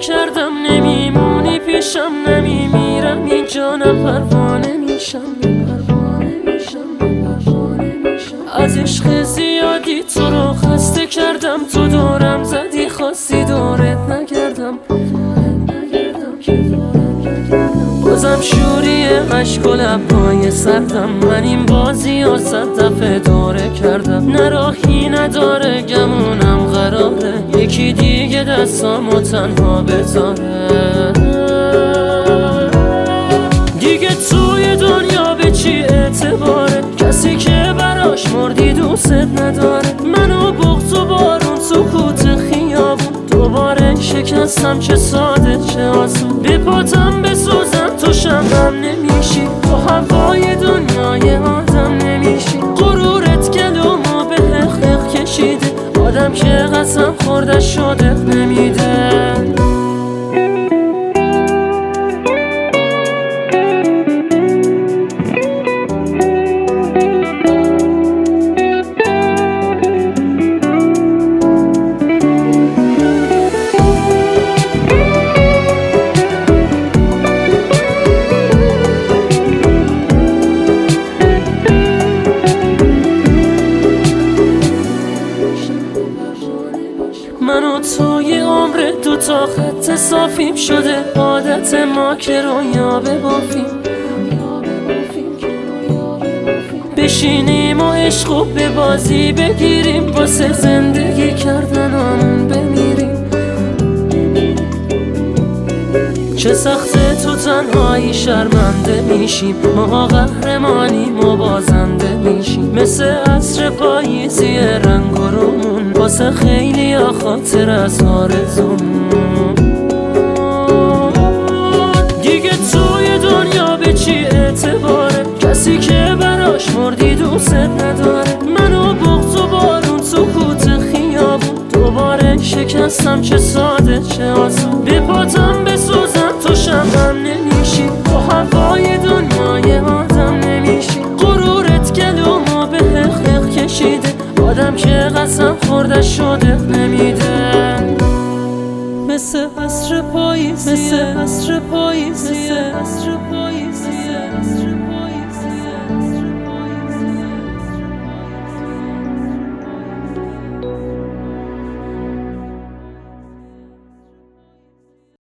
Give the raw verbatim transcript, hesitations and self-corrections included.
کردم نمیمونی پیشم، نمیمیرم اینجا، نه پروانه میشم، از عشق زیادی تو رو خسته کردم، تو دورم زدی خواستی دورت نگردم، بازم شوری عشق و لبهای سردم، من این بازی ها صد دفعه دوره کردم، نه راهی نداره گمونم قراره یکی دیگه دستامو تنها بذاره، دیگه توی دنیا به چی اعتباره، کسی که براش مردی دوست نداره، منو بغض و بارون سکوت خیابون، دوباره شکستم چه ساده چه آسون، به پاتم بسوزم تو شمعم نمیشی، تو هوای دنیای آدم نمیشی، غرورت گلومو به حق حق کشیده، آدم که قسم خورده شده نمیده. من و توی عمر دو تا خط صافیم شده، عادت ما که رویا ببافیم، بشینیم و عشق و به بازی بگیریم، واسه زندگی کردنامون بمیریم، چه سخته تو تنهایی شرمنده میشیم، ما قهرمانیم و بازنده میشیم، مثل عصر پاییزی رنگ و رومون، واسه خیلی ها خاطر از آرزومون، دیگه توی دنیا به چی اعتباره، کسی که براش مردی دوست نداره، منو بغض و بارون سکوت خیابون، دوباره شکستم چه ساده چه آسون، به پاتم بسوزم تو شمعم نمیشی، تو هوای دنیای آدم نمیشی، غرورت گلومو به حق حق کشیده، آدم که قسم خورده شده نمیده، مثل عصر پاییزی، مثل عصر پاییزی، مثل عصر پاییزی.